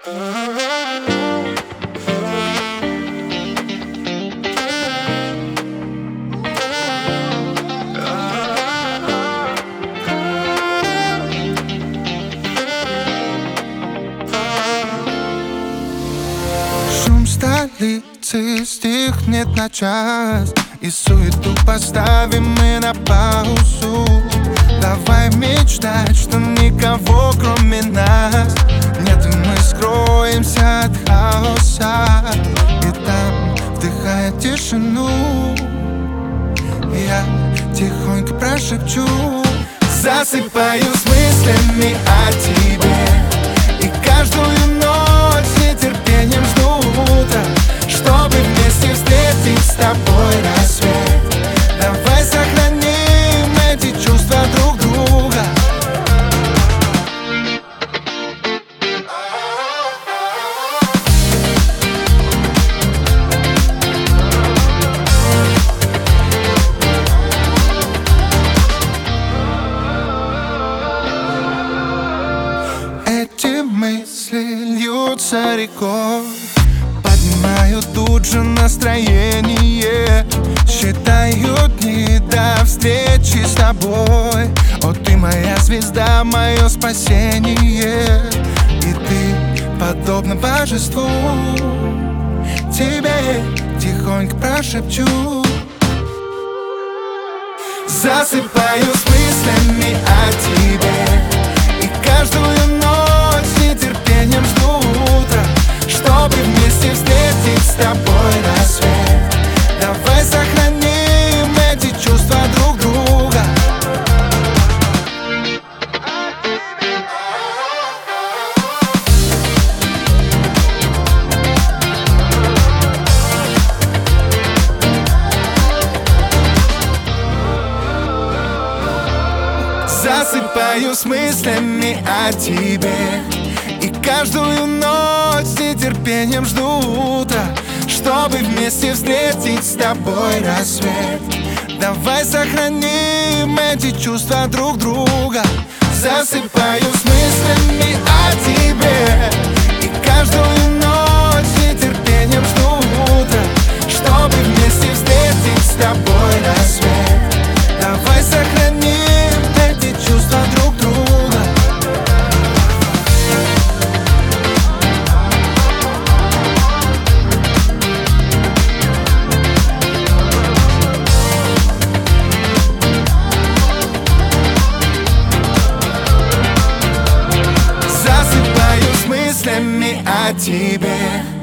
Шум столицы стихнет на час, и суету поставим мы на паузу. Давай мечтать, что никого кроме нас нет, и мы скроемся от хаоса. И там, вдыхая тишину, я тихонько прошепчу, засыпаюсь мыслями о тебе, и каждую ночь с нетерпением жду утра, чтобы вместе встретить с тобой рассвет. Давай сохраним эти чувства друг друга. Эти мысли льются рекой, поднимают тут же настроение. Считаю дни до встречи с тобой. О, ты моя звезда, мое спасение. И ты подобна божеству, тебе тихонько прошепчу, засыпаюсь мыслями о тебе, и каждую ночь с нетерпением жду утра, чтобы вместе встретить с тобой рассвет. Давай сохраним эти чувства друг друга. Засыпаюсь мыслями о тебе, и каждую ночь с нетерпением жду утра, чтобы вместе встретить с тобой рассвет. Давай сохраним эти чувства друг друга. Засыпаюсь мыслями о тебе, и каждую ночь с нетерпением жду утра, чтобы вместе встретить с тобой рассвет. Давай сохраним эти чувства друг друга. Засыпаюсь мыслями о тебе.